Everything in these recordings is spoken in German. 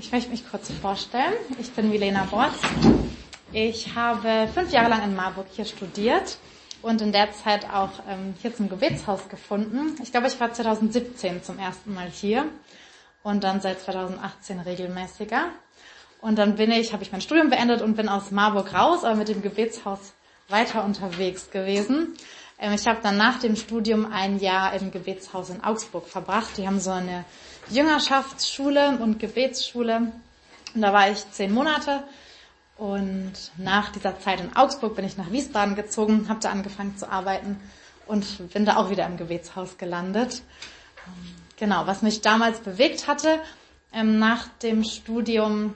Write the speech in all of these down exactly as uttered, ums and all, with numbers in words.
Ich möchte mich kurz vorstellen. Ich bin Milena Borz. Ich habe fünf Jahre lang in Marburg hier studiert und in der Zeit auch ähm, hier zum Gebetshaus gefunden. Ich glaube, ich war zwanzig siebzehn zum ersten Mal hier und dann seit zwanzig achtzehn regelmäßiger. Und dann bin ich, habe ich mein Studium beendet und bin aus Marburg raus, aber mit dem Gebetshaus weiter unterwegs gewesen. Ähm, ich habe dann nach dem Studium ein Jahr im Gebetshaus in Augsburg verbracht. Die haben so eine Jüngerschaftsschule und Gebetsschule. Und da war ich zehn Monate. Und nach dieser Zeit in Augsburg bin ich nach Wiesbaden gezogen, habe da angefangen zu arbeiten und bin da auch wieder im Gebetshaus gelandet. Genau, was mich damals bewegt hatte, ähm, nach dem Studium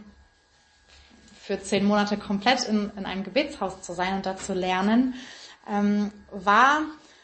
für zehn Monate komplett in, in einem Gebetshaus zu sein und da zu lernen, ähm, war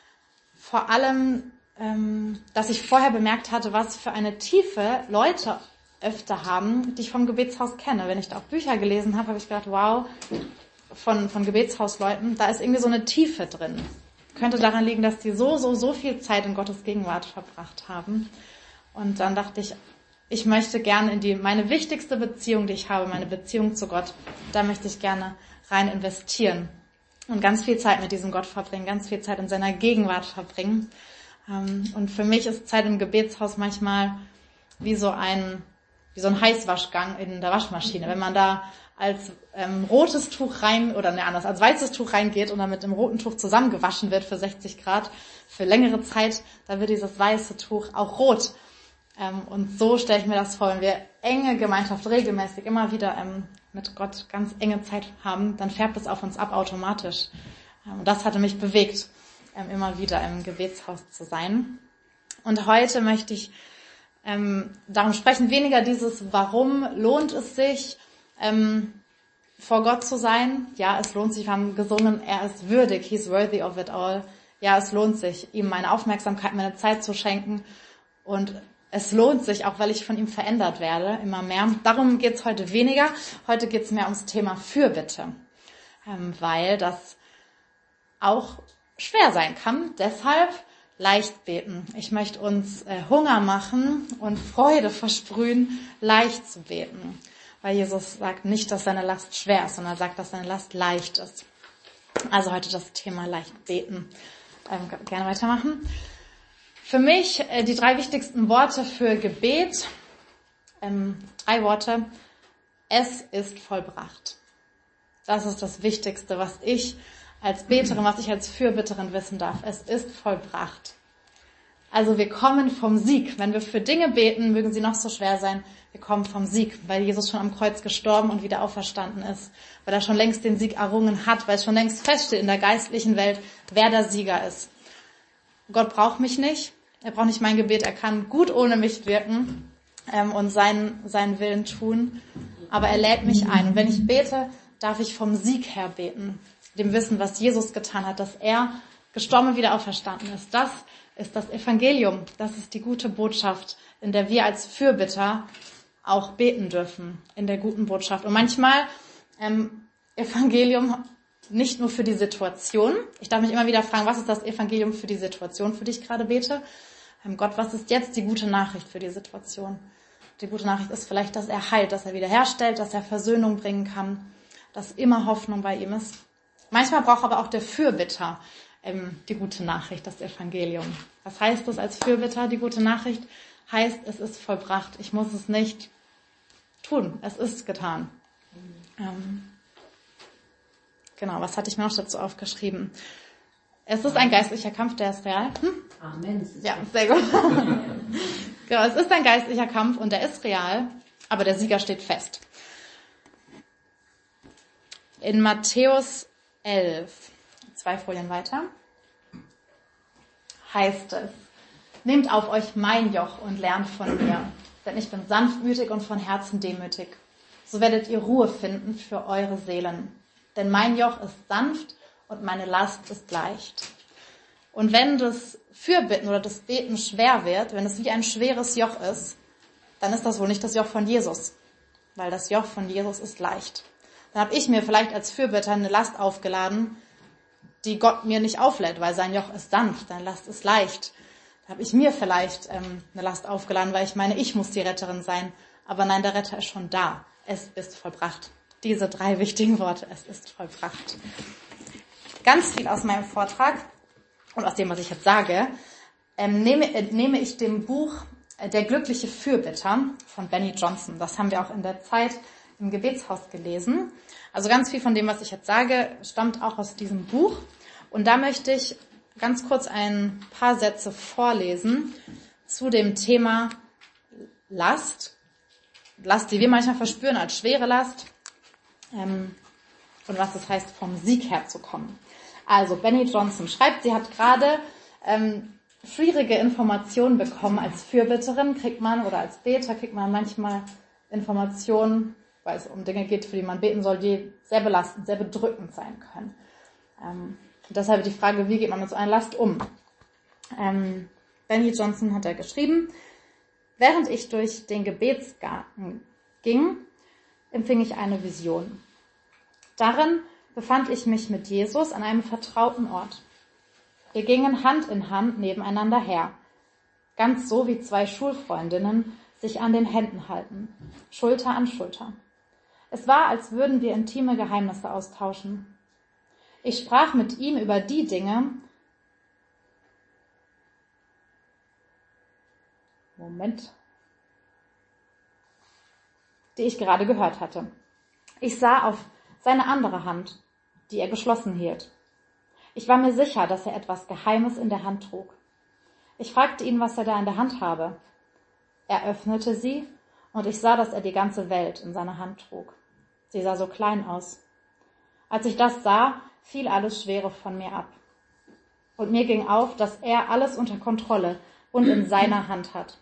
vor allem, ähm, dass ich vorher bemerkt hatte, was für eine Tiefe Leute öfter haben, die ich vom Gebetshaus kenne. Wenn ich da auch Bücher gelesen habe, habe ich gedacht, wow, von, von Gebetshausleuten, da ist irgendwie so eine Tiefe drin. Könnte daran liegen, dass die so, so, so viel Zeit in Gottes Gegenwart verbracht haben. Und dann dachte ich, ich möchte gerne in die, meine wichtigste Beziehung, die ich habe, meine Beziehung zu Gott, da möchte ich gerne rein investieren und ganz viel Zeit mit diesem Gott verbringen, ganz viel Zeit in seiner Gegenwart verbringen. Und für mich ist Zeit im Gebetshaus manchmal wie so ein, wie so ein Heißwaschgang in der Waschmaschine. Wenn man da als ähm, rotes Tuch rein, oder ne, anders, als weißes Tuch reingeht und dann mit dem roten Tuch zusammengewaschen wird für sechzig Grad, für längere Zeit, dann wird dieses weiße Tuch auch rot. Ähm, und so stelle ich mir das vor, wenn wir enge Gemeinschaft regelmäßig immer wieder ähm, mit Gott ganz enge Zeit haben, dann färbt es auf uns ab automatisch. Ähm, und das hatte mich bewegt, ähm, immer wieder im Gebetshaus zu sein. Und heute möchte ich Ähm, darum sprechen, weniger dieses, warum lohnt es sich, ähm, vor Gott zu sein. Ja, es lohnt sich, wir haben gesungen, er ist würdig, he's worthy of it all. Ja, es lohnt sich, ihm meine Aufmerksamkeit, meine Zeit zu schenken. Und es lohnt sich, auch weil ich von ihm verändert werde, immer mehr. Darum geht's heute weniger. Heute geht's mehr ums Thema Fürbitte, ähm, weil das auch schwer sein kann. Deshalb leicht beten. Ich möchte uns äh, Hunger machen und Freude versprühen, leicht zu beten. Weil Jesus sagt nicht, dass seine Last schwer ist, sondern er sagt, dass seine Last leicht ist. Also heute das Thema leicht beten. Ähm, gerne weitermachen. Für mich äh, die drei wichtigsten Worte für Gebet. Ähm, drei Worte. Es ist vollbracht. Das ist das Wichtigste, was ich als Beterin, was ich als Fürbitterin wissen darf. Es ist vollbracht. Also wir kommen vom Sieg. Wenn wir für Dinge beten, mögen sie noch so schwer sein, wir kommen vom Sieg, weil Jesus schon am Kreuz gestorben und wieder auferstanden ist, weil er schon längst den Sieg errungen hat, weil es schon längst feststeht in der geistlichen Welt, wer der Sieger ist. Gott braucht mich nicht, er braucht nicht mein Gebet, er kann gut ohne mich wirken ähm, und seinen, seinen Willen tun, aber er lädt mich ein. Und wenn ich bete, darf ich vom Sieg her beten. Dem Wissen, was Jesus getan hat, dass er gestorben und wieder auferstanden ist. Das ist das Evangelium. Das ist die gute Botschaft, in der wir als Fürbitter auch beten dürfen, in der guten Botschaft. Und manchmal ähm, Evangelium nicht nur für die Situation. Ich darf mich immer wieder fragen, was ist das Evangelium für die Situation, für die ich gerade bete? Ähm, Gott, was ist jetzt die gute Nachricht für die Situation? Die gute Nachricht ist vielleicht, dass er heilt, dass er wiederherstellt, dass er Versöhnung bringen kann, dass immer Hoffnung bei ihm ist. Manchmal braucht aber auch der Fürbitter ähm, die gute Nachricht, das Evangelium. Was heißt das als Fürbitter, die gute Nachricht? Heißt, es ist vollbracht. Ich muss es nicht tun. Es ist getan. Ähm, genau, was hatte ich mir noch dazu aufgeschrieben? Es ist ein geistlicher Kampf, der ist real. Hm? Amen. Ja, sehr gut. Genau, es ist ein geistlicher Kampf und der ist real, aber der Sieger steht fest. In Matthäus elf, zwei Folien weiter, heißt es, nehmt auf euch mein Joch und lernt von mir, denn ich bin sanftmütig und von Herzen demütig. So werdet ihr Ruhe finden für eure Seelen. Denn mein Joch ist sanft und meine Last ist leicht. Und wenn das Fürbitten oder das Beten schwer wird, wenn es wie ein schweres Joch ist, dann ist das wohl nicht das Joch von Jesus, weil das Joch von Jesus ist leicht. Dann habe ich mir vielleicht als Fürbitter eine Last aufgeladen, die Gott mir nicht auflädt, weil sein Joch ist sanft, seine Last ist leicht. Da habe ich mir vielleicht ähm, eine Last aufgeladen, weil ich meine, ich muss die Retterin sein. Aber nein, der Retter ist schon da. Es ist vollbracht. Diese drei wichtigen Worte, es ist vollbracht. Ganz viel aus meinem Vortrag und aus dem, was ich jetzt sage, ähm, nehme, äh, nehme ich dem Buch äh, Der glückliche Fürbitter von Benny Johnson. Das haben wir auch in der Zeit im Gebetshaus gelesen. Also ganz viel von dem, was ich jetzt sage, stammt auch aus diesem Buch. Und da möchte ich ganz kurz ein paar Sätze vorlesen zu dem Thema Last. Last, die wir manchmal verspüren als schwere Last. Ähm, und was es heißt, vom Sieg herzukommen. Also Benny Johnson schreibt, sie hat gerade ähm, schwierige Informationen bekommen. Als Fürbitterin kriegt man, oder als Beter kriegt man manchmal Informationen, weil es um Dinge geht, für die man beten soll, die sehr belastend, sehr bedrückend sein können. Ähm, deshalb die Frage, wie geht man mit so einer Last um? Ähm, Benny Johnson hat da geschrieben, während ich durch den Gebetsgarten ging, empfing ich eine Vision. Darin befand ich mich mit Jesus an einem vertrauten Ort. Wir gingen Hand in Hand nebeneinander her, ganz so wie zwei Schulfreundinnen sich an den Händen halten, Schulter an Schulter. Es war, als würden wir intime Geheimnisse austauschen. Ich sprach mit ihm über die Dinge, Moment, die ich gerade gehört hatte. Ich sah auf seine andere Hand, die er geschlossen hielt. Ich war mir sicher, dass er etwas Geheimes in der Hand trug. Ich fragte ihn, was er da in der Hand habe. Er öffnete sie und ich sah, dass er die ganze Welt in seiner Hand trug. Sie sah so klein aus. Als ich das sah, fiel alles Schwere von mir ab. Und mir ging auf, dass er alles unter Kontrolle und in seiner Hand hat.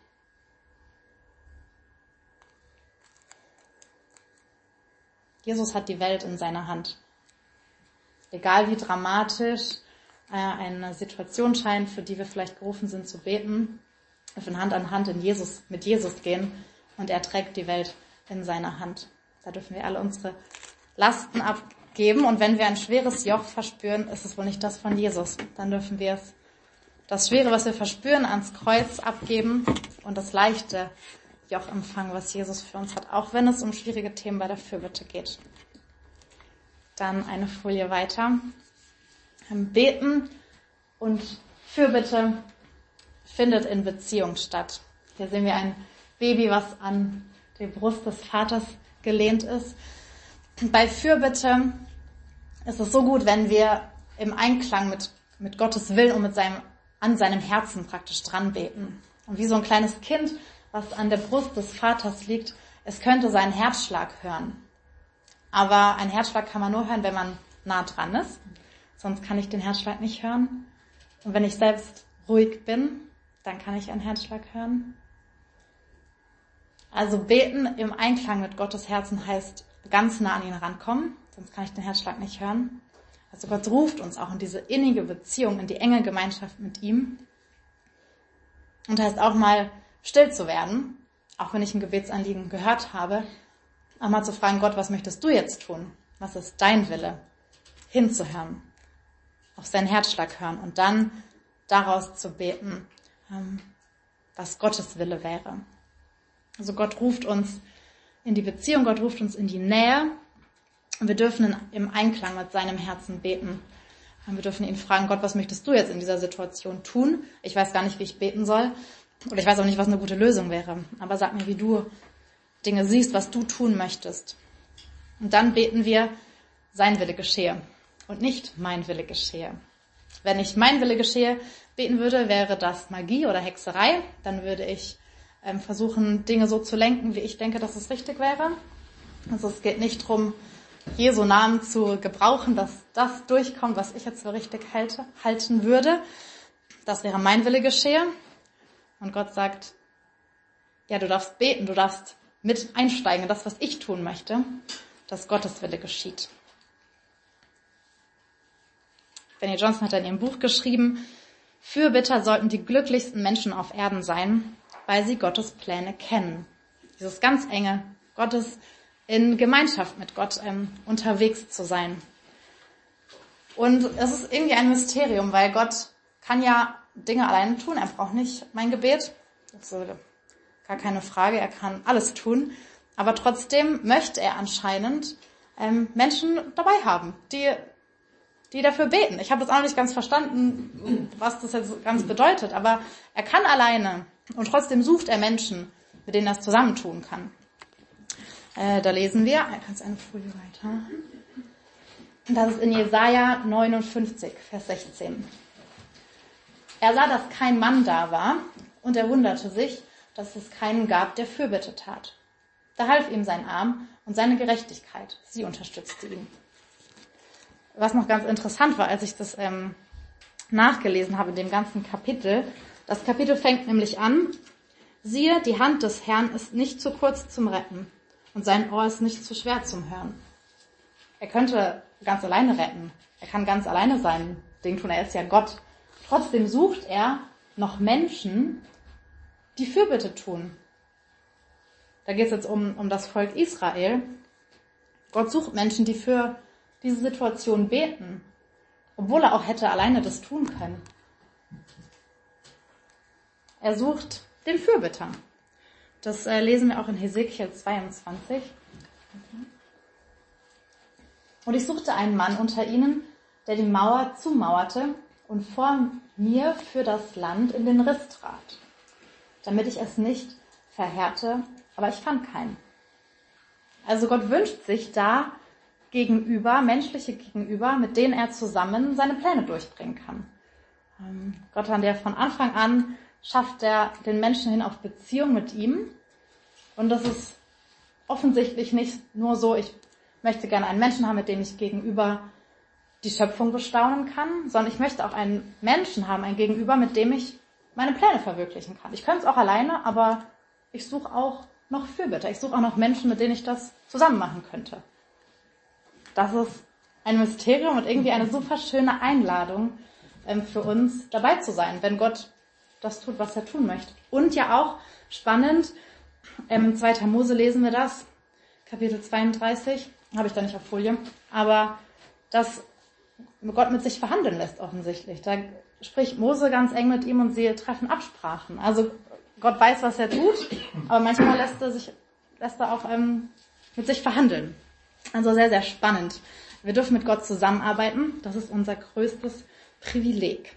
Jesus hat die Welt in seiner Hand. Egal wie dramatisch äh, eine Situation scheint, für die wir vielleicht gerufen sind zu beten, wir von Hand an Hand in Jesus, mit Jesus gehen und er trägt die Welt in seiner Hand. Da dürfen wir alle unsere Lasten abgeben und wenn wir ein schweres Joch verspüren, ist es wohl nicht das von Jesus. Dann dürfen wir es, das Schwere, was wir verspüren, ans Kreuz abgeben und das leichte Joch empfangen, was Jesus für uns hat, auch wenn es um schwierige Themen bei der Fürbitte geht. Dann eine Folie weiter. Beten und Fürbitte findet in Beziehung statt. Hier sehen wir ein Baby, was an die Brust des Vaters gelehnt ist. Bei Fürbitte ist es so gut, wenn wir im Einklang mit, mit Gottes Willen und mit seinem, an seinem Herzen praktisch dran beten. Und wie so ein kleines Kind, was an der Brust des Vaters liegt, es könnte seinen Herzschlag hören. Aber ein Herzschlag kann man nur hören, wenn man nah dran ist. Sonst kann ich den Herzschlag nicht hören. Und wenn ich selbst ruhig bin, dann kann ich einen Herzschlag hören. Also beten im Einklang mit Gottes Herzen heißt ganz nah an ihn rankommen. Sonst kann ich den Herzschlag nicht hören. Also Gott ruft uns auch in diese innige Beziehung, in die enge Gemeinschaft mit ihm. Und heißt auch mal still zu werden, auch wenn ich ein Gebetsanliegen gehört habe, auch mal zu fragen, Gott, was möchtest du jetzt tun? Was ist dein Wille? Hinzuhören, auf seinen Herzschlag hören und dann daraus zu beten, was Gottes Wille wäre. Also Gott ruft uns in die Beziehung, Gott ruft uns in die Nähe und wir dürfen im Einklang mit seinem Herzen beten. Wir dürfen ihn fragen, Gott, was möchtest du jetzt in dieser Situation tun? Ich weiß gar nicht, wie ich beten soll. Oder ich weiß auch nicht, was eine gute Lösung wäre. Aber sag mir, wie du Dinge siehst, was du tun möchtest. Und dann beten wir, sein Wille geschehe und nicht mein Wille geschehe. Wenn ich mein Wille geschehe beten würde, wäre das Magie oder Hexerei. Dann würde ich ähm, versuchen, Dinge so zu lenken, wie ich denke, dass es richtig wäre. Also es geht nicht darum, Jesu Namen zu gebrauchen, dass das durchkommt, was ich jetzt für richtig halte, halten würde. Das wäre mein Wille geschehe. Und Gott sagt, ja, du darfst beten, du darfst mit einsteigen in das, was ich tun möchte, dass Gottes Wille geschieht. Benny Johnson hat in ihrem Buch geschrieben, Fürbitter sollten die glücklichsten Menschen auf Erden sein, weil sie Gottes Pläne kennen. Dieses ganz enge, Gottes in Gemeinschaft mit Gott ähm, unterwegs zu sein. Und es ist irgendwie ein Mysterium, weil Gott kann ja Dinge alleine tun. Er braucht nicht mein Gebet. Das kann gar keine Frage, er kann alles tun. Aber trotzdem möchte er anscheinend ähm, Menschen dabei haben, die, die dafür beten. Ich habe das auch noch nicht ganz verstanden, was das jetzt ganz bedeutet, aber er kann alleine und trotzdem sucht er Menschen, mit denen er es zusammentun kann. Äh, da lesen wir, kannst eine Folie weiter. Das ist in Jesaja neunundfünfzig, Vers sechzehn. Er sah, dass kein Mann da war, und er wunderte sich, dass es keinen gab, der Fürbitte tat. Da half ihm sein Arm und seine Gerechtigkeit. Sie unterstützte ihn. Was noch ganz interessant war, als ich das ähm, nachgelesen habe in dem ganzen Kapitel, das Kapitel fängt nämlich an, siehe, die Hand des Herrn ist nicht zu kurz zum Retten und sein Ohr ist nicht zu schwer zum Hören. Er könnte ganz alleine retten. Er kann ganz alleine sein Ding tun. Er ist ja Gott. Trotzdem sucht er noch Menschen, die Fürbitte tun. Da geht es jetzt um, um das Volk Israel. Gott sucht Menschen, die für diese Situation beten, obwohl er auch hätte alleine das tun können. Er sucht den Fürbitter. Das äh, lesen wir auch in Hesekiel zweiundzwanzig. Und ich suchte einen Mann unter ihnen, der die Mauer zumauerte und vor mir für das Land in den Riss trat, damit ich es nicht verhärte, aber ich fand keinen. Also Gott wünscht sich da Gegenüber, menschliche Gegenüber, mit denen er zusammen seine Pläne durchbringen kann. Ähm, Gott hat ja von Anfang an, schafft er den Menschen hin auf Beziehung mit ihm. Und das ist offensichtlich nicht nur so, ich möchte gerne einen Menschen haben, mit dem ich gegenüber die Schöpfung bestaunen kann, sondern ich möchte auch einen Menschen haben, ein Gegenüber, mit dem ich meine Pläne verwirklichen kann. Ich könnte es auch alleine, aber ich suche auch noch Fürbitter. Ich suche auch noch Menschen, mit denen ich das zusammen machen könnte. Das ist ein Mysterium und irgendwie eine super schöne Einladung ähm, für uns, dabei zu sein, wenn Gott das tut, was er tun möchte. Und ja auch spannend, ähm, im zweiten Mose lesen wir das, Kapitel zweiunddreißig, habe ich da nicht auf Folie, aber dass Gott mit sich verhandeln lässt offensichtlich. Da spricht Mose ganz eng mit ihm und sie treffen Absprachen. Also Gott weiß, was er tut, aber manchmal lässt er sich, lässt er auch ähm, mit sich verhandeln. Also sehr, sehr spannend. Wir dürfen mit Gott zusammenarbeiten. Das ist unser größtes Privileg.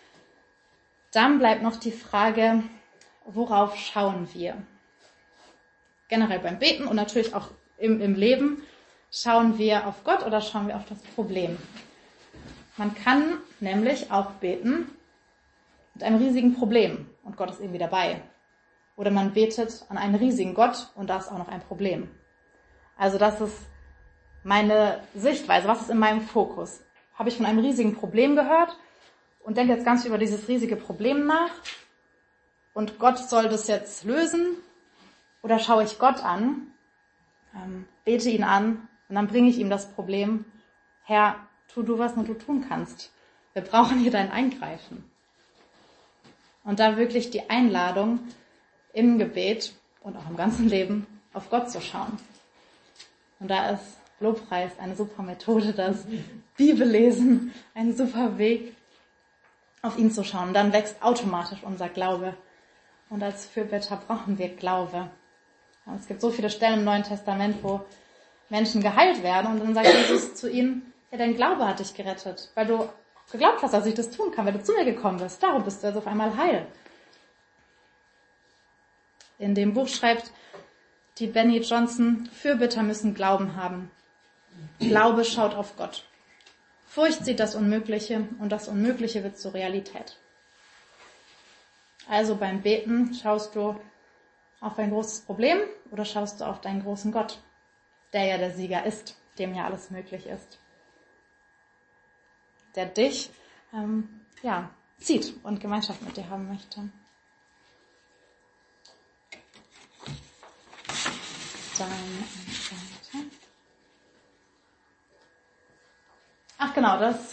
Dann bleibt noch die Frage, worauf schauen wir? Generell beim Beten und natürlich auch im, im Leben. Schauen wir auf Gott oder schauen wir auf das Problem? Man kann nämlich auch beten mit einem riesigen Problem und Gott ist irgendwie dabei. Oder man betet an einen riesigen Gott und da ist auch noch ein Problem. Also das ist meine Sichtweise. Was ist in meinem Fokus? Habe ich von einem riesigen Problem gehört und denke jetzt ganz über dieses riesige Problem nach und Gott soll das jetzt lösen? Oder schaue ich Gott an, ähm, bete ihn an und dann bringe ich ihm das Problem, Herr, tu du, was nur du tun kannst. Wir brauchen hier dein Eingreifen. Und da wirklich die Einladung im Gebet und auch im ganzen Leben auf Gott zu schauen. Und da ist Lobpreis eine super Methode, das Bibellesen ein super Weg, auf ihn zu schauen. Und dann wächst automatisch unser Glaube. Und als Fürbitter brauchen wir Glaube. Es gibt so viele Stellen im Neuen Testament, wo Menschen geheilt werden und dann sagt Jesus zu ihnen, ja, dein Glaube hat dich gerettet, weil du geglaubt hast, dass ich das tun kann, weil du zu mir gekommen bist. Darum bist du jetzt auf einmal heil. In dem Buch schreibt die Benny Johnson, Fürbitter müssen Glauben haben. Glaube schaut auf Gott. Furcht sieht das Unmögliche und das Unmögliche wird zur Realität. Also beim Beten schaust du auf ein großes Problem oder schaust du auf deinen großen Gott, der ja der Sieger ist, dem ja alles möglich ist, der dich ähm, ja, zieht und Gemeinschaft mit dir haben möchte. Dann weiter. Ach genau, das,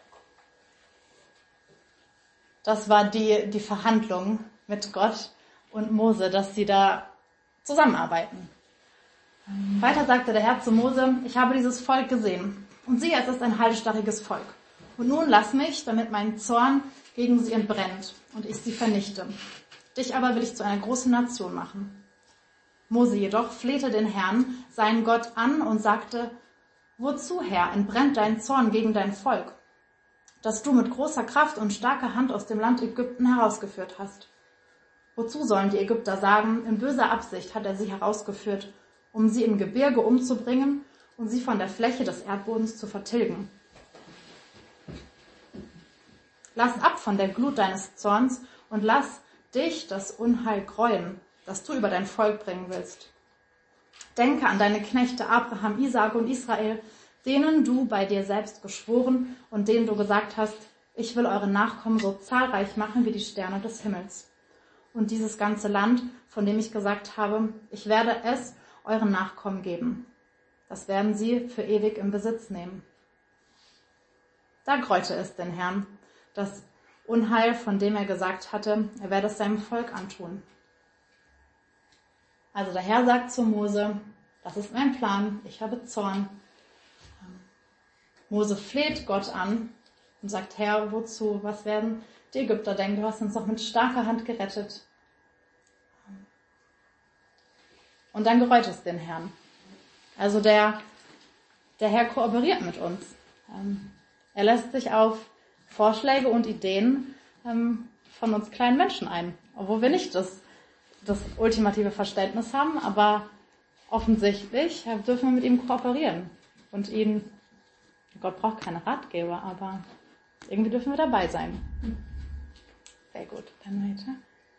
das war die, die Verhandlung mit Gott und Mose, dass sie da zusammenarbeiten. Weiter sagte der Herr zu Mose, ich habe dieses Volk gesehen und siehe, es ist ein halsstarriges Volk. Und nun lass mich, damit mein Zorn gegen sie entbrennt und ich sie vernichte. Dich aber will ich zu einer großen Nation machen. Mose jedoch flehte den Herrn, seinen Gott, an und sagte, wozu, Herr, entbrennt dein Zorn gegen dein Volk, das du mit großer Kraft und starker Hand aus dem Land Ägypten herausgeführt hast? Wozu sollen die Ägypter sagen, in böser Absicht hat er sie herausgeführt, um sie im Gebirge umzubringen und sie von der Fläche des Erdbodens zu vertilgen? Lass ab von der Glut deines Zorns und lass dich das Unheil gräuen, das du über dein Volk bringen willst. Denke an deine Knechte Abraham, Isaak und Israel, denen du bei dir selbst geschworen und denen du gesagt hast, ich will eure Nachkommen so zahlreich machen wie die Sterne des Himmels. Und dieses ganze Land, von dem ich gesagt habe, ich werde es euren Nachkommen geben. Das werden sie für ewig im Besitz nehmen. Da gräute es den Herrn, das Unheil, von dem er gesagt hatte, er werde es seinem Volk antun. Also der Herr sagt zu Mose, das ist mein Plan, ich habe Zorn. Mose fleht Gott an und sagt, Herr, wozu, was werden die Ägypter denken, du hast uns doch mit starker Hand gerettet. Und dann gereut es den Herrn. Also der, der Herr kooperiert mit uns. Er lässt sich auf Vorschläge und Ideen von uns kleinen Menschen ein, obwohl wir nicht das, das ultimative Verständnis haben, aber offensichtlich dürfen wir mit ihm kooperieren und ihn, Gott braucht keine Ratgeber, aber irgendwie dürfen wir dabei sein. Sehr gut, dann weiter.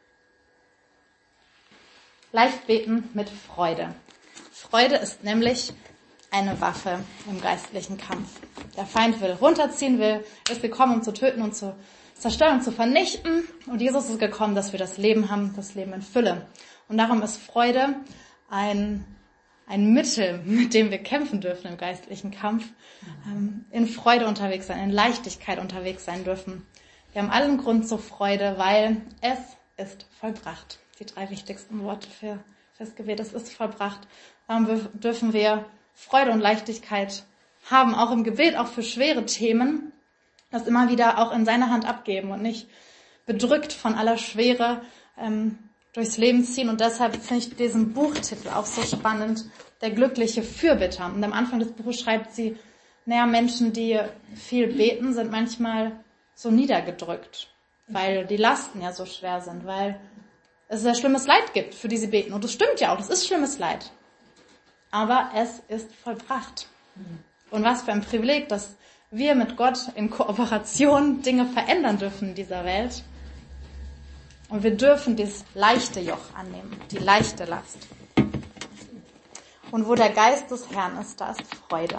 Leicht beten mit Freude. Freude ist nämlich eine Waffe im geistlichen Kampf. Der Feind will runterziehen, will, ist gekommen, um zu töten und zu zerstören und zu vernichten. Und Jesus ist gekommen, dass wir das Leben haben, das Leben in Fülle. Und darum ist Freude ein, ein Mittel, mit dem wir kämpfen dürfen im geistlichen Kampf. In Freude unterwegs sein, in Leichtigkeit unterwegs sein dürfen. Wir haben allen Grund zur Freude, weil es ist vollbracht. Die drei wichtigsten Worte für das Gebet, es ist vollbracht. Darum dürfen wir Freude und Leichtigkeit haben, auch im Gebet, auch für schwere Themen, das immer wieder auch in seine Hand abgeben und nicht bedrückt von aller Schwere ähm, durchs Leben ziehen. Und deshalb finde ich diesen Buchtitel auch so spannend, der glückliche Fürbitter. Und am Anfang des Buches schreibt sie, naja, Menschen, die viel beten, sind manchmal so niedergedrückt, weil die Lasten ja so schwer sind, weil es sehr schlimmes Leid gibt, für die sie beten. Und das stimmt ja auch, das ist schlimmes Leid. Aber es ist vollbracht. Und was für ein Privileg, dass wir mit Gott in Kooperation Dinge verändern dürfen in dieser Welt. Und wir dürfen dieses leichte Joch annehmen, die leichte Last. Und wo der Geist des Herrn ist, da ist Freude.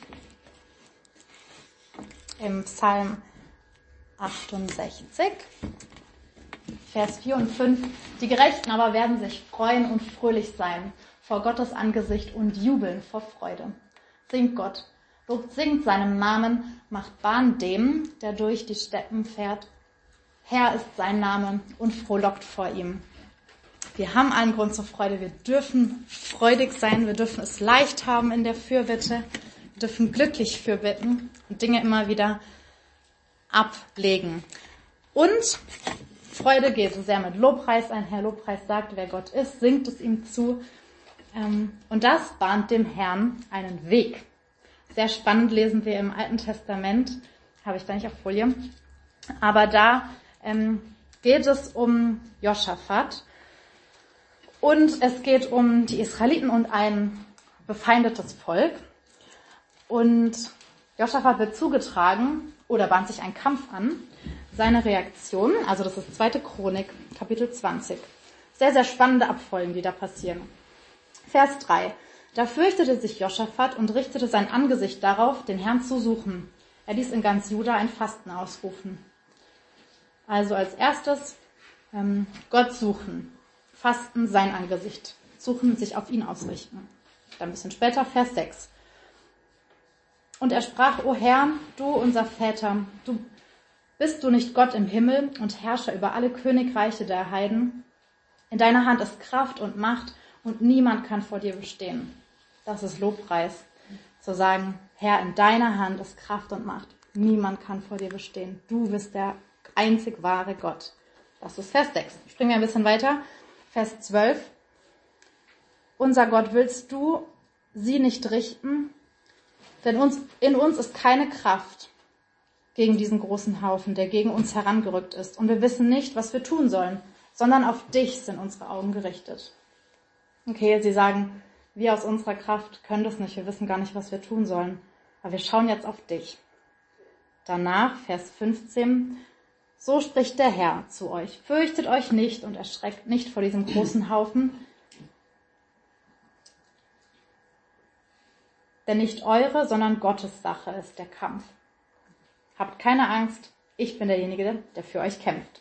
Im Psalm achtundsechzig, Vers vier und fünf. Die Gerechten aber werden sich freuen und fröhlich sein vor Gottes Angesicht und jubeln vor Freude. Singt Gott, lobt, singt seinem Namen, macht Bahn dem, der durch die Steppen fährt. Herr ist sein Name und frohlockt vor ihm. Wir haben allen Grund zur Freude. Wir dürfen freudig sein. Wir dürfen es leicht haben in der Fürbitte. Wir dürfen glücklich fürbitten und Dinge immer wieder ablegen. Und Freude geht so sehr mit Lobpreis einher. Lobpreis sagt, wer Gott ist, singt es ihm zu. Und das bahnt dem Herrn einen Weg. Sehr spannend lesen wir im Alten Testament, habe ich da nicht auf Folie, aber da ähm, geht es um Joschafat und es geht um die Israeliten und ein befeindetes Volk. Und Joschafat wird zugetragen oder bahnt sich ein Kampf an. Seine Reaktion, also das ist zweite Chronik, Kapitel zwanzig. Sehr, sehr spannende Abfolgen, die da passieren. Vers drei. Da fürchtete sich Joschafat und richtete sein Angesicht darauf, den Herrn zu suchen. Er ließ in ganz Juda ein Fasten ausrufen. Also als erstes ähm, Gott suchen, Fasten, sein Angesicht, suchen, sich auf ihn ausrichten. Dann ein bisschen später, Vers sechs. Und er sprach, O Herr, du unser Väter, du bist du nicht Gott im Himmel und Herrscher über alle Königreiche der Heiden? In deiner Hand ist Kraft und Macht und niemand kann vor dir bestehen. Das ist Lobpreis, zu sagen, Herr, in deiner Hand ist Kraft und Macht. Niemand kann vor dir bestehen. Du bist der einzig wahre Gott. Das ist Vers sechs. Springen wir ein bisschen weiter. Vers zwölf. Unser Gott, willst du sie nicht richten? Denn uns, in uns ist keine Kraft gegen diesen großen Haufen, der gegen uns herangerückt ist. Und wir wissen nicht, was wir tun sollen, sondern auf dich sind unsere Augen gerichtet. Okay, sie sagen, wir aus unserer Kraft können das nicht, wir wissen gar nicht, was wir tun sollen. Aber wir schauen jetzt auf dich. Danach, Vers fünfzehn, so spricht der Herr zu euch. Fürchtet euch nicht und erschreckt nicht vor diesem großen Haufen, denn nicht eure, sondern Gottes Sache ist der Kampf. Habt keine Angst, ich bin derjenige, der für euch kämpft.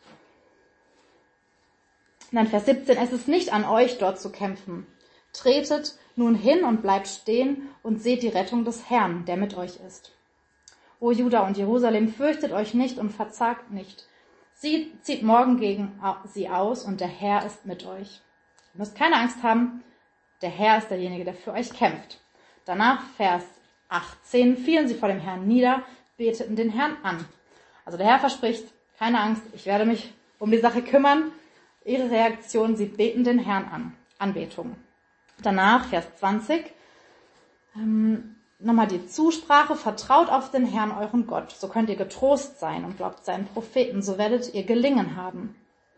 Und dann Vers siebzehn, es ist nicht an euch, dort zu kämpfen. Tretet nun hin und bleibt stehen und seht die Rettung des Herrn, der mit euch ist. O Juda und Jerusalem, fürchtet euch nicht und verzagt nicht. Sie zieht morgen gegen sie aus und der Herr ist mit euch. Ihr müsst keine Angst haben, der Herr ist derjenige, der für euch kämpft. Danach Vers achtzehn, fielen sie vor dem Herrn nieder, beteten den Herrn an. Also der Herr verspricht, keine Angst, ich werde mich um die Sache kümmern. Ihre Reaktion, sie beten den Herrn an. Anbetung. Danach, Vers zwanzig, ähm, nochmal die Zusprache, vertraut auf den Herrn, euren Gott. So könnt ihr getrost sein und glaubt seinen Propheten, so werdet ihr Gelingen haben.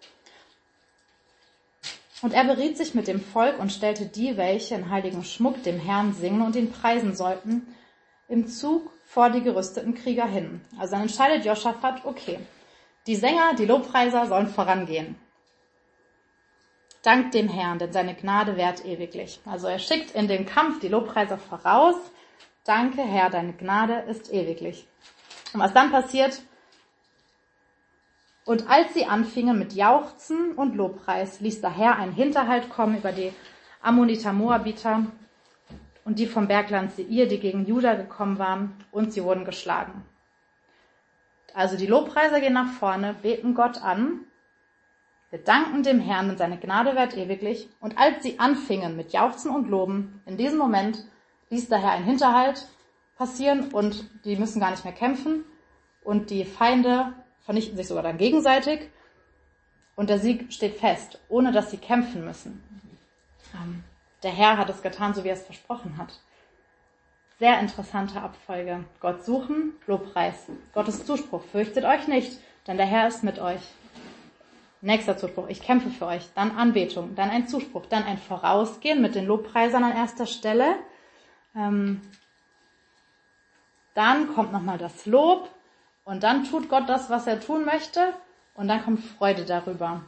Und er beriet sich mit dem Volk und stellte die, welche in heiligem Schmuck dem Herrn singen und ihn preisen sollten, im Zug vor die gerüsteten Krieger hin. Also dann entscheidet Josaphat, okay, die Sänger, die Lobpreiser sollen vorangehen. Dank dem Herrn, denn seine Gnade währt ewiglich. Also er schickt in den Kampf die Lobpreiser voraus. Danke, Herr, deine Gnade ist ewiglich. Und was dann passiert? Und als sie anfingen mit Jauchzen und Lobpreis, ließ der Herr einen Hinterhalt kommen über die Ammoniter, Moabiter und die vom Bergland Seir, die gegen Juda gekommen waren, und sie wurden geschlagen. Also die Lobpreiser gehen nach vorne, beten Gott an. Wir danken dem Herrn, denn seine Gnade währt ewiglich. Und als sie anfingen mit Jauchzen und Loben, in diesem Moment ließ der Herr einen Hinterhalt passieren und die müssen gar nicht mehr kämpfen. Und die Feinde vernichten sich sogar dann gegenseitig. Und der Sieg steht fest, ohne dass sie kämpfen müssen. Der Herr hat es getan, so wie er es versprochen hat. Sehr interessante Abfolge. Gott suchen, Lobpreis. Gottes Zuspruch, fürchtet euch nicht, denn der Herr ist mit euch. Nächster Zuspruch, ich kämpfe für euch. Dann Anbetung, dann ein Zuspruch, dann ein Vorausgehen mit den Lobpreisern an erster Stelle. Ähm, dann kommt nochmal das Lob und dann tut Gott das, was er tun möchte und dann kommt Freude darüber.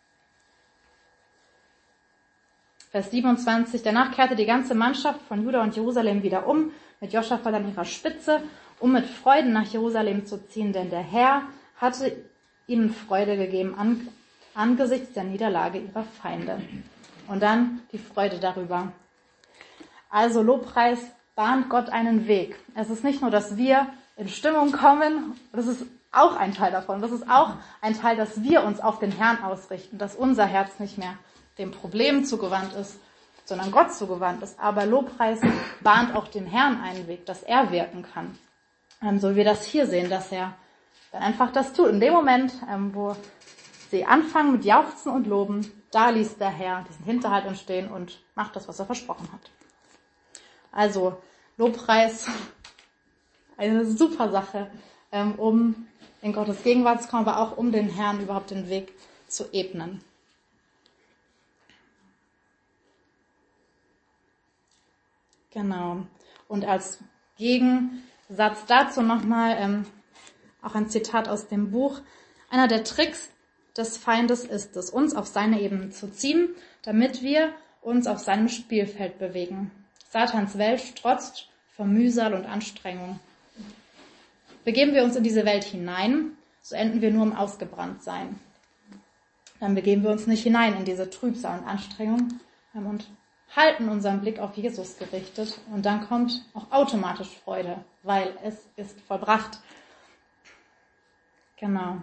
Vers siebenundzwanzig, danach kehrte die ganze Mannschaft von Juda und Jerusalem wieder um, mit Josaphat an ihrer Spitze, um mit Freuden nach Jerusalem zu ziehen, denn der Herr hatte ihnen Freude gegeben an, angesichts der Niederlage ihrer Feinde. Und dann die Freude darüber. Also Lobpreis bahnt Gott einen Weg. Es ist nicht nur, dass wir in Stimmung kommen, das ist auch ein Teil davon. Das ist auch ein Teil, dass wir uns auf den Herrn ausrichten, dass unser Herz nicht mehr dem Problem zugewandt ist, sondern Gott zugewandt ist. Aber Lobpreis bahnt auch dem Herrn einen Weg, dass er wirken kann. Ähm, so wie wir das hier sehen, dass er dann einfach das tut. In dem Moment, ähm, wo sie anfangen mit Jauchzen und Loben, da ließ der Herr diesen Hinterhalt entstehen und macht das, was er versprochen hat. Also Lobpreis, eine super Sache, ähm, um in Gottes Gegenwart zu kommen, aber auch um den Herrn überhaupt den Weg zu ebnen. Genau. Und als Gegensatz dazu nochmal ähm, auch ein Zitat aus dem Buch. Einer der Tricks des Feindes ist es, uns auf seine Ebene zu ziehen, damit wir uns auf seinem Spielfeld bewegen. Satans Welt strotzt vor Mühsal und Anstrengung. Begeben wir uns in diese Welt hinein, so enden wir nur im Ausgebranntsein. Dann begeben wir uns nicht hinein in diese Trübsal und Anstrengung und halten unseren Blick auf Jesus gerichtet und dann kommt auch automatisch Freude, weil es ist vollbracht. Genau.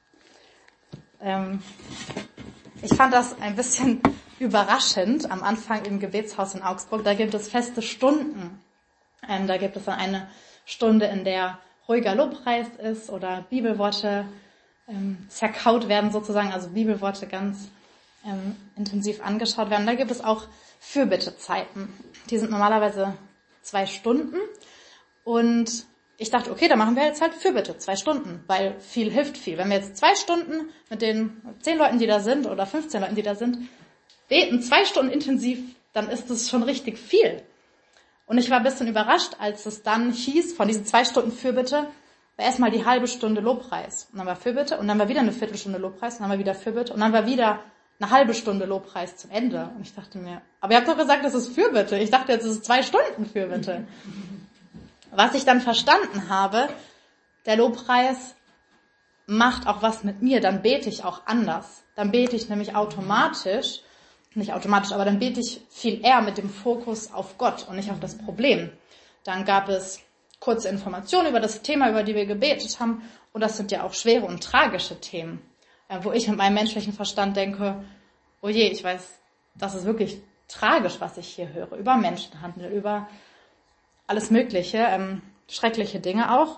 Ähm, ich fand das ein bisschen überraschend am Anfang im Gebetshaus in Augsburg. Da gibt es feste Stunden. Ähm, da gibt es dann eine Stunde, in der ruhiger Lobpreis ist oder Bibelworte ähm, zerkaut werden sozusagen, also Bibelworte ganz ähm, intensiv angeschaut werden. Da gibt es auch Fürbittezeiten. Die sind normalerweise zwei Stunden und ich dachte, okay, dann machen wir jetzt halt Fürbitte, zwei Stunden, weil viel hilft viel. Wenn wir jetzt zwei Stunden mit den zehn Leuten, die da sind, oder fünfzehn Leuten, die da sind, beten, zwei Stunden intensiv, dann ist das schon richtig viel. Und ich war ein bisschen überrascht, als es dann hieß, von diesen zwei Stunden Fürbitte, war erstmal die halbe Stunde Lobpreis. Und dann war Fürbitte, und dann war wieder eine Viertelstunde Lobpreis, und dann war wieder Fürbitte, und dann war wieder eine halbe Stunde Lobpreis zum Ende. Und ich dachte mir, aber ihr habt doch gesagt, das ist Fürbitte. Ich dachte, jetzt ist es zwei Stunden Fürbitte. Was ich dann verstanden habe, der Lobpreis macht auch was mit mir, dann bete ich auch anders. Dann bete ich nämlich automatisch, nicht automatisch, aber dann bete ich viel eher mit dem Fokus auf Gott und nicht auf das Problem. Dann gab es kurze Informationen über das Thema, über die wir gebetet haben, und das sind ja auch schwere und tragische Themen, wo ich mit meinem menschlichen Verstand denke, oh je, ich weiß, das ist wirklich tragisch, was ich hier höre, über Menschenhandel, über alles Mögliche, ähm, schreckliche Dinge auch.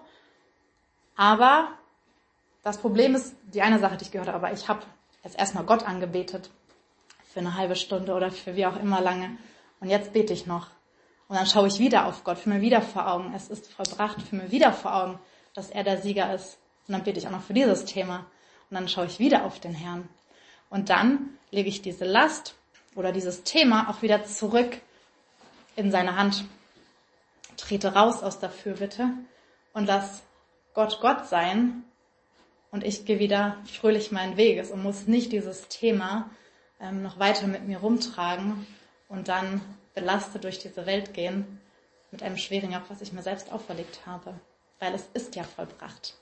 Aber das Problem ist, die eine Sache, die ich gehört habe, aber ich habe jetzt erstmal Gott angebetet für eine halbe Stunde oder für wie auch immer lange. Und jetzt bete ich noch. Und dann schaue ich wieder auf Gott, für mir wieder vor Augen. Es ist vollbracht, für mir wieder vor Augen, dass er der Sieger ist. Und dann bete ich auch noch für dieses Thema. Und dann schaue ich wieder auf den Herrn. Und dann lege ich diese Last oder dieses Thema auch wieder zurück in seine Hand. Trete raus aus der Fürbitte und lass Gott Gott sein und ich gehe wieder fröhlich meinen Weges und muss nicht dieses Thema ähm, noch weiter mit mir rumtragen und dann belastet durch diese Welt gehen mit einem schweren Joch, was ich mir selbst auferlegt habe, weil es ist ja vollbracht.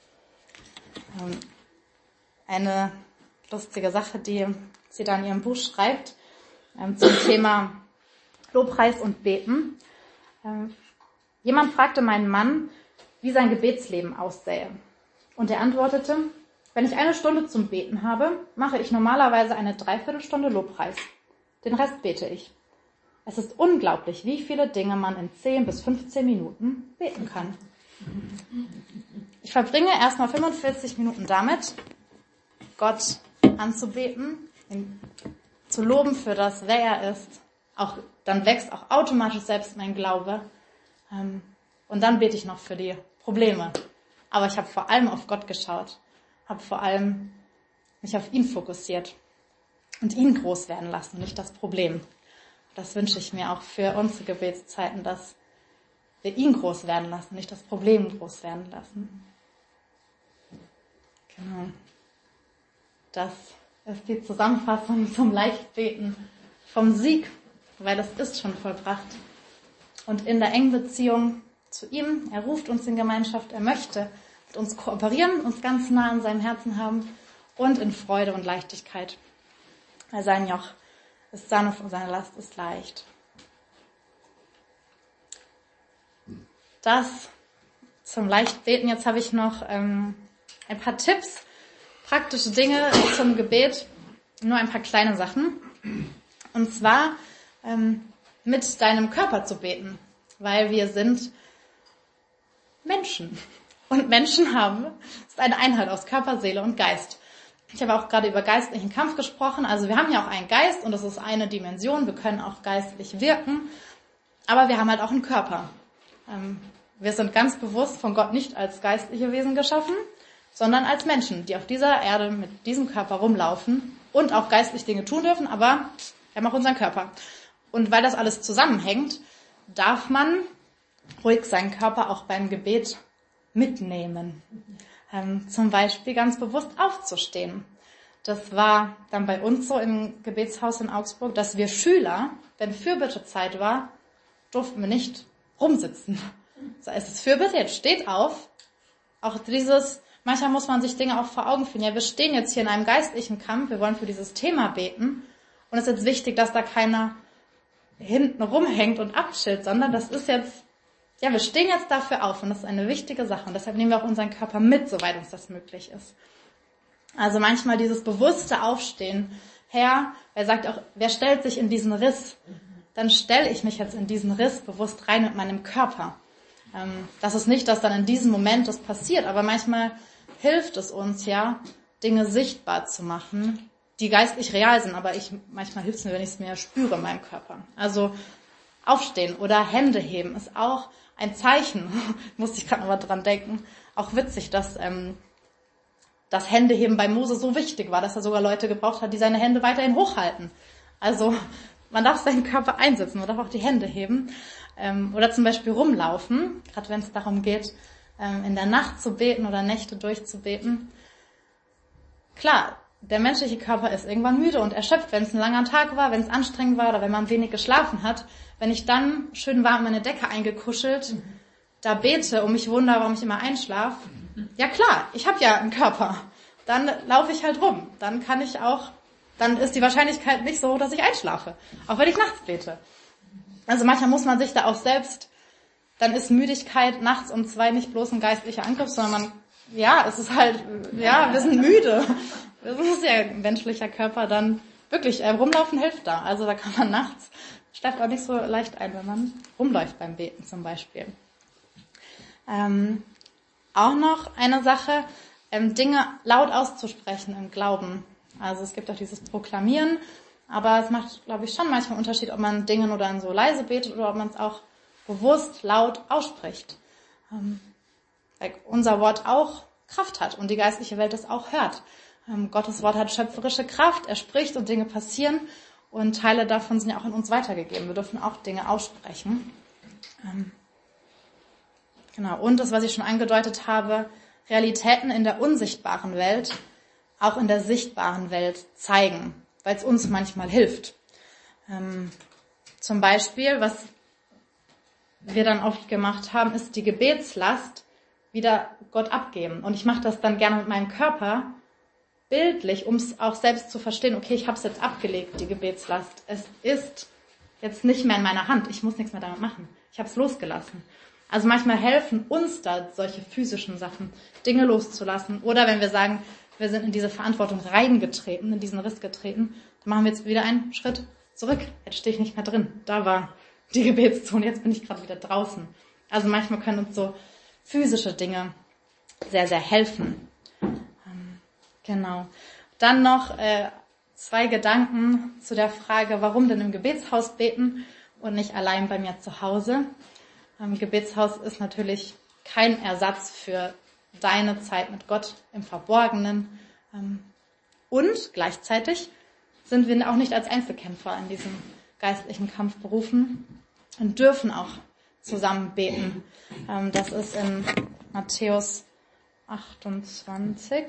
Ähm, eine lustige Sache, die sie da in ihrem Buch schreibt, ähm, zum Thema Lobpreis und Beten. Jemand fragte meinen Mann, wie sein Gebetsleben aussähe. Und er antwortete, wenn ich eine Stunde zum Beten habe, mache ich normalerweise eine Dreiviertelstunde Lobpreis. Den Rest bete ich. Es ist unglaublich, wie viele Dinge man in zehn bis fünfzehn Minuten beten kann. Ich verbringe erstmal fünfundvierzig Minuten damit, Gott anzubeten, ihn zu loben für das, wer er ist. Auch, dann wächst auch automatisch selbst mein Glaube. Ähm, und dann bete ich noch für die Probleme. Aber ich habe vor allem auf Gott geschaut, habe vor allem mich auf ihn fokussiert und ihn groß werden lassen, nicht das Problem. Das wünsche ich mir auch für unsere Gebetszeiten, dass wir ihn groß werden lassen, nicht das Problem groß werden lassen. Genau. Das ist die Zusammenfassung zum Leichtbeten vom Sieg, weil es ist schon vollbracht. Und in der engen Beziehung zu ihm, er ruft uns in Gemeinschaft, er möchte mit uns kooperieren, uns ganz nah an seinem Herzen haben und in Freude und Leichtigkeit. Weil sein Joch ist sanft und seine Last ist leicht. Das zum Leichtbeten. Jetzt habe ich noch ähm, ein paar Tipps, praktische Dinge zum Gebet, nur ein paar kleine Sachen. Und zwar ähm, mit deinem Körper zu beten, weil wir sind Menschen. Und Menschen haben, es ist eine Einheit aus Körper, Seele und Geist. Ich habe auch gerade über geistlichen Kampf gesprochen. Also wir haben ja auch einen Geist und das ist eine Dimension. Wir können auch geistlich wirken, aber wir haben halt auch einen Körper. Ähm, wir sind ganz bewusst von Gott nicht als geistliche Wesen geschaffen, sondern als Menschen, die auf dieser Erde mit diesem Körper rumlaufen und auch geistlich Dinge tun dürfen, aber wir haben auch unseren Körper. Und weil das alles zusammenhängt, darf man ruhig seinen Körper auch beim Gebet mitnehmen. Ähm, zum Beispiel ganz bewusst aufzustehen. Das war dann bei uns so im Gebetshaus in Augsburg, dass wir Schüler, wenn Fürbittezeit war, durften wir nicht rumsitzen. So, es ist Fürbitte, jetzt steht auf. Auch dieses, manchmal muss man sich Dinge auch vor Augen führen. Ja, wir stehen jetzt hier in einem geistlichen Kampf, wir wollen für dieses Thema beten. Und es ist jetzt wichtig, dass da keiner hinten rumhängt und abschillt, sondern das ist jetzt, ja, wir stehen jetzt dafür auf und das ist eine wichtige Sache. Und deshalb nehmen wir auch unseren Körper mit, soweit uns das möglich ist. Also manchmal dieses bewusste Aufstehen. Herr, er sagt auch, wer stellt sich in diesen Riss? Dann stelle ich mich jetzt in diesen Riss bewusst rein mit meinem Körper. Das ist nicht, dass dann in diesem Moment das passiert, aber manchmal hilft es uns ja, Dinge sichtbar zu machen, die geistlich real sind, aber ich manchmal hilft es mir, wenn ich es mehr spüre in meinem Körper. Also aufstehen oder Hände heben ist auch ein Zeichen, musste ich gerade noch mal dran denken, auch witzig, dass ähm, das Händeheben bei Mose so wichtig war, dass er sogar Leute gebraucht hat, die seine Hände weiterhin hochhalten. Also man darf seinen Körper einsetzen, man darf auch die Hände heben. Ähm, oder zum Beispiel rumlaufen, gerade wenn es darum geht, ähm, in der Nacht zu beten oder Nächte durchzubeten. Klar, der menschliche Körper ist irgendwann müde und erschöpft, wenn es ein langer Tag war, wenn es anstrengend war oder wenn man wenig geschlafen hat. Wenn ich dann schön warm meine Decke eingekuschelt da bete und mich wundere, warum ich immer einschlafe, ja klar, ich habe ja einen Körper. Dann laufe ich halt rum. Dann kann ich auch, dann ist die Wahrscheinlichkeit nicht so, dass ich einschlafe. Auch wenn ich nachts bete. Also manchmal muss man sich da auch selbst, dann ist Müdigkeit nachts um zwei nicht bloß ein geistlicher Angriff, sondern man, ja, es ist halt, ja, wir sind müde. Das ist ja ein menschlicher Körper, dann wirklich, äh, rumlaufen hilft da. Also da kann man nachts, schläft auch nicht so leicht ein, wenn man rumläuft beim Beten zum Beispiel. Ähm, auch noch eine Sache, ähm, Dinge laut auszusprechen im Glauben. Also es gibt auch dieses Proklamieren, aber es macht, glaube ich, schon manchmal einen Unterschied, ob man Dinge nur dann so leise betet oder ob man es auch bewusst laut ausspricht. Ähm, weil unser Wort auch Kraft hat und die geistliche Welt es auch hört. Ähm, Gottes Wort hat schöpferische Kraft, er spricht und Dinge passieren und Teile davon sind ja auch in uns weitergegeben. Wir dürfen auch Dinge aussprechen. Ähm, genau. Und das, was ich schon angedeutet habe, Realitäten in der unsichtbaren Welt auch in der sichtbaren Welt zeigen, weil es uns manchmal hilft. Ähm, zum Beispiel, was wir dann oft gemacht haben, ist die Gebetslast wieder Gott abgeben. Und ich mache das dann gerne mit meinem Körper bildlich, um es auch selbst zu verstehen. Okay, ich habe es jetzt abgelegt, die Gebetslast. Es ist jetzt nicht mehr in meiner Hand. Ich muss nichts mehr damit machen. Ich habe es losgelassen. Also manchmal helfen uns da solche physischen Sachen, Dinge loszulassen. Oder wenn wir sagen, wir sind in diese Verantwortung reingetreten, in diesen Riss getreten, dann machen wir jetzt wieder einen Schritt zurück. Jetzt stehe ich nicht mehr drin. Da war die Gebetszone, jetzt bin ich gerade wieder draußen. Also manchmal können uns so physische Dinge sehr, sehr helfen. Ähm, genau. Dann noch äh, zwei Gedanken zu der Frage, warum denn im Gebetshaus beten und nicht allein bei mir zu Hause. Ähm, Gebetshaus ist natürlich kein Ersatz für deine Zeit mit Gott im Verborgenen. Und gleichzeitig sind wir auch nicht als Einzelkämpfer in diesem geistlichen Kampf berufen und dürfen auch zusammen beten. Das ist in Matthäus achtundzwanzig.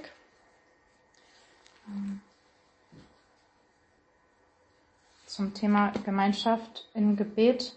Zum Thema Gemeinschaft im Gebet.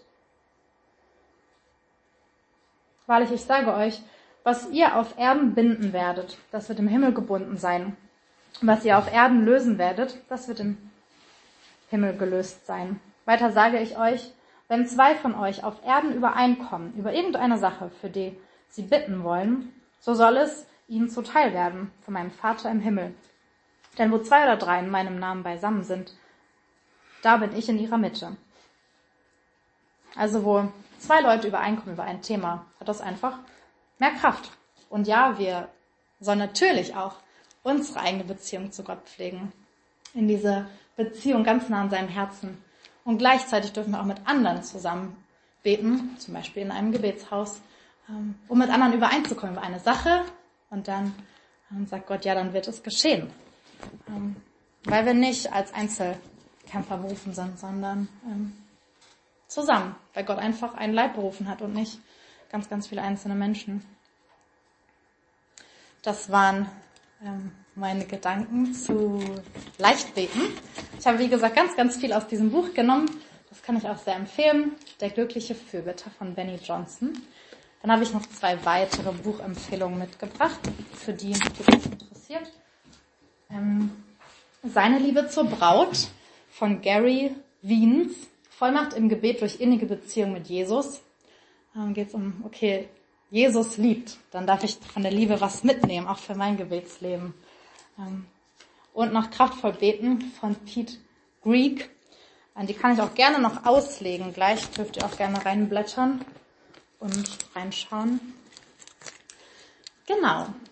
Wahrlich, ich sage euch, was ihr auf Erden binden werdet, das wird im Himmel gebunden sein. Und was ihr auf Erden lösen werdet, das wird im Himmel gelöst sein. Weiter sage ich euch, wenn zwei von euch auf Erden übereinkommen, über irgendeine Sache, für die sie bitten wollen, so soll es ihnen zuteil werden von meinem Vater im Himmel. Denn wo zwei oder drei in meinem Namen beisammen sind, da bin ich in ihrer Mitte. Also wo zwei Leute übereinkommen über ein Thema, hat das einfach mehr Kraft. Und ja, wir sollen natürlich auch unsere eigene Beziehung zu Gott pflegen. In diese Beziehung ganz nah an seinem Herzen. Und gleichzeitig dürfen wir auch mit anderen zusammen beten, zum Beispiel in einem Gebetshaus, um mit anderen übereinzukommen über eine Sache. Und dann sagt Gott, ja, dann wird es geschehen. Weil wir nicht als Einzelkämpfer berufen sind, sondern zusammen. Weil Gott einfach einen Leib berufen hat und nicht ganz, ganz viele einzelne Menschen. Das waren ähm, meine Gedanken zu Leichtbeten. Ich habe, wie gesagt, ganz, ganz viel aus diesem Buch genommen. Das kann ich auch sehr empfehlen. Der glückliche Fürbitter von Benny Johnson. Dann habe ich noch zwei weitere Buchempfehlungen mitgebracht, für die, die euch interessiert. Ähm, Seine Liebe zur Braut von Gary Wiens. Vollmacht im Gebet durch innige Beziehung mit Jesus. Ähm, geht es um, okay, Jesus liebt, dann darf ich von der Liebe was mitnehmen, auch für mein Gebetsleben. Ähm, und noch kraftvoll beten von Pete Greig. An die kann ich auch gerne noch auslegen. Gleich dürft ihr auch gerne reinblättern und reinschauen. Genau.